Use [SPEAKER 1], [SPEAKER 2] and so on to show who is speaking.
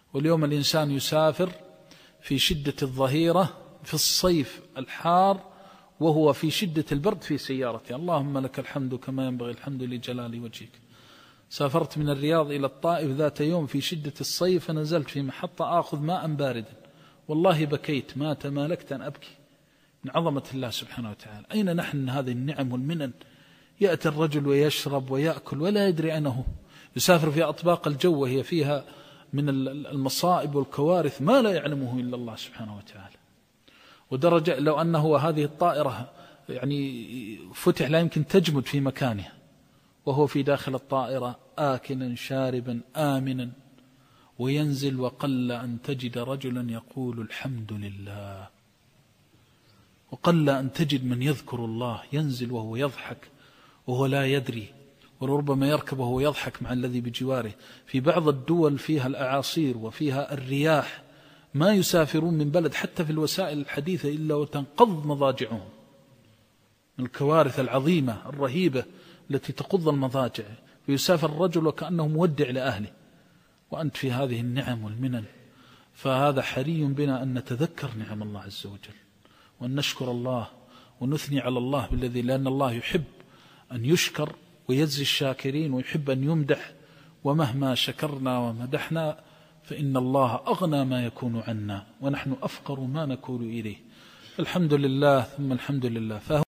[SPEAKER 1] واليوم الإنسان يسافر في شدة الظهيرة في الصيف الحار وهو في شدة البرد في سيارته. اللهم لك الحمد كما ينبغي الحمد لجلال وجهك. سافرت من الرياض إلى الطائف ذات يوم في شدة الصيف، فنزلت في محطة آخذ ماء باردا، والله بكيت ما تمالكت أن أبكي من عظمة الله سبحانه وتعالى. أين نحن من هذه النعم والمنن؟ يأتي الرجل ويشرب ويأكل ولا يدري أنه يسافر في أطباق الجو وهي فيها من المصائب والكوارث ما لا يعلمه إلا الله سبحانه وتعالى. ودرجة لو أنه هذه الطائرة يعني فتح لا يمكن تجمد في مكانها، وهو في داخل الطائرة آكلا شاربا آمنا، وينزل وقل أن تجد رجلا يقول الحمد لله، وقل أن تجد من يذكر الله. ينزل وهو يضحك وهو لا يدري، وربما يركب وهو يضحك مع الذي بجواره. في بعض الدول فيها الأعاصير وفيها الرياح ما يسافرون من بلد حتى في الوسائل الحديثة إلا وتنقض مضاجعهم من الكوارث العظيمة الرهيبة التي تقض المضاجع، فيسافر الرجل وكأنه مودع لأهله، وأنت في هذه النعم والمنن. فهذا حري بنا أن نتذكر نعم الله عز وجل، وأن نشكر الله ونثني على الله بالذي، لأن الله يحب أن يشكر ويجزي الشاكرين، ويحب أن يمدح، ومهما شكرنا ومدحنا فإن الله أغنى ما يكون عنا ونحن أفقر ما نكون إليه. الحمد لله ثم الحمد لله.